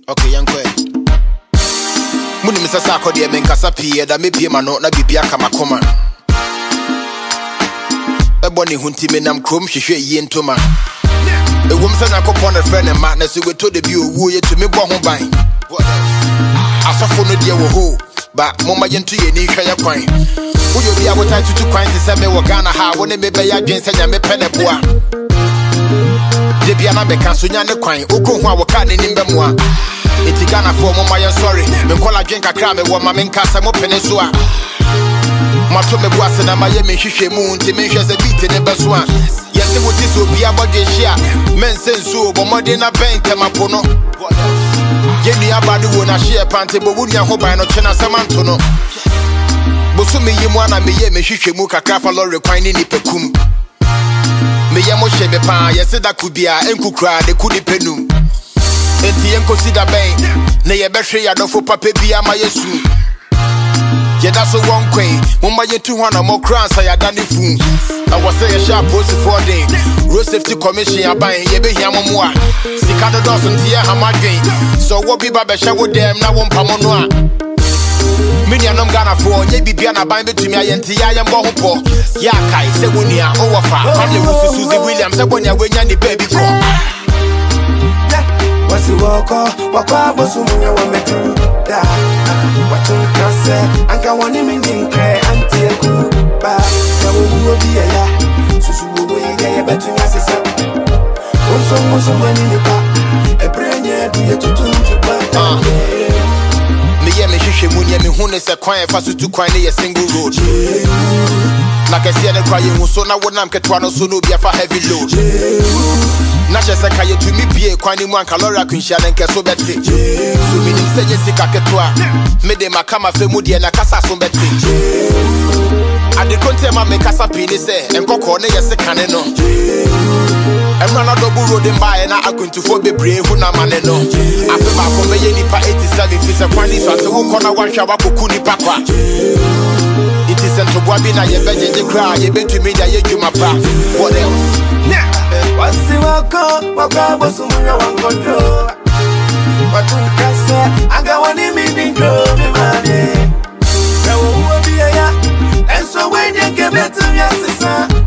Okay, young boy. Muni misasa ko de men kasa pie da me pie ma no na bibia kama koma. Eboni hunti me nam krom hwehwe yi ntoma. Ewom se na kopon na friend ma na se we to de bi owu ye to me bo ho ban. Asofo no de wo ho ba moma ye nto ye ni hwa ye kwan. Uyo bi abota tutu kwan se se me wo Ghana ha wo ne me be ya dwen se nya me pene boa. De bia na me kan so nya ne kwan uko hu a wo ka ne nimbe moa. Iti Ghana for mama ye sorry me kola dwen kakra me wo ma me nka se mo pene so a. Mato me boase na maye me hwehwe mu nti me hwese beat ne beso a. Yesi wo ti so bia body hia men senso bo mode na bank mapo no. Yeni abade wo na hie pante bo wunia ho ban no chena samanto no. Boso me yimu ana me ye me hwehwe mu kakra fa lorry kwan ni nipekum. Me ye mo hye me pa yesi da kubia enkukura de kudi penum. Enti enkosi ben na ye behwe ya dofo papa bia ma yesu. Yeda so one queen, mama ye 200 more crowns I had done the fool. I was say a sharp post for day. Road safety commission ya buying ye be here moa. Sikado doesn't hear how much gain. So what be baba show them now one pamonoa. Many anom Ghana for ye be biana buying between me and Tia and Bohopo. Ya kai se wunia overfa. Family was Susie Williams, I want ya when ya baby call. What's the walk was someone want me to what you can say, and can one in cray and take you back. So will be a ya, so you will be a better as a also when in the back, a brain yet do you to back. Me ye me hwehwe mu nye me hu ne se kwan fa so tu kwan ne ye single road. Na ka sie ne kwaye hu so na wonam ketwa no so no bia fa heavy load. Na chese ka ye tu mi bie kwan ni mu anka lorry akunhia ne nke so bete. So mi nim se ye sika ketwa. Me de makama fe mu de na kasa so bete. Ade konte ma me kasa pini se enkoko ne ye sika ne no. Emra na double road mbae na akuntifo bebre hu na mane no. Afi ba ko me ye nipa 87 fi se kwan ni so ase wo kona wanhwa wa koku nipa kwa. It is sent to Bobby na ye beje kra ye betumi da ye dwuma pa. What else? What's the walk was someone want control. What you can say, I got one in me grow me money. There will be a ya, and so when you give it to your sister.